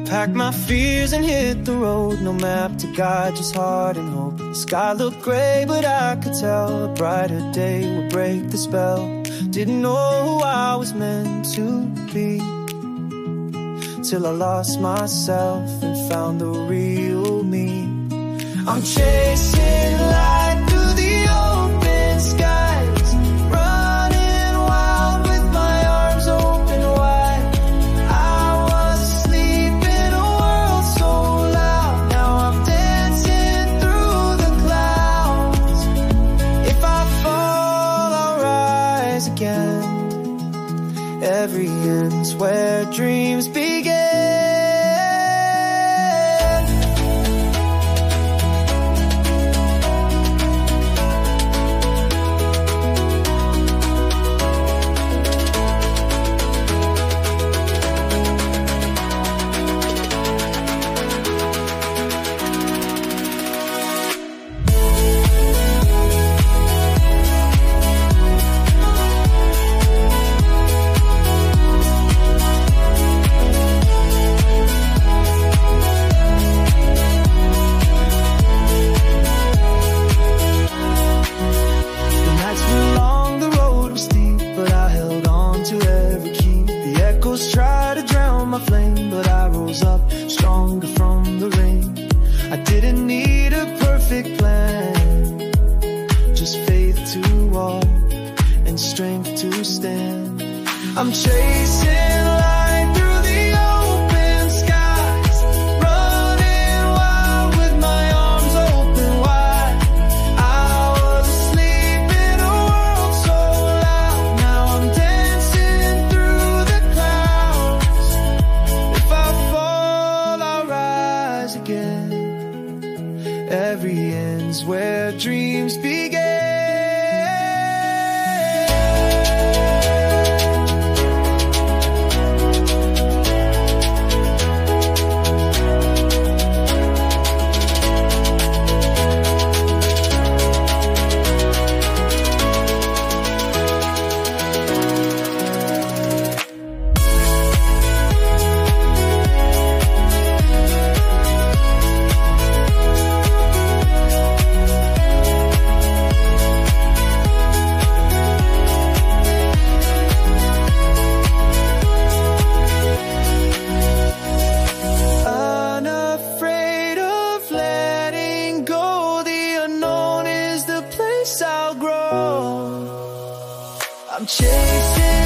Pack my fears and hit the road. No map to guide, just heart and hope. The sky looked gray, but I could tell a brighter day would break the spell. Didn't know who I was meant to be, till I lost myself and found the real me. I'm chasing light through the open skies, running wild with my arms open wide. I was asleep in a world so loud. Now I'm dancing through the clouds. If I fall, I'll rise again. Every end's where dreams begin. Try to drown my flame, but I rose up stronger from the rain. I didn't need a perfect plan, just faith to walk and strength to stand. I'm chasing light through the open skies, running wild with my arms open wide. I was asleep in a world so loud. Now I'm dancing through the clouds. If I fall, I'll rise again. Every end's where dreams begin. I'm chasing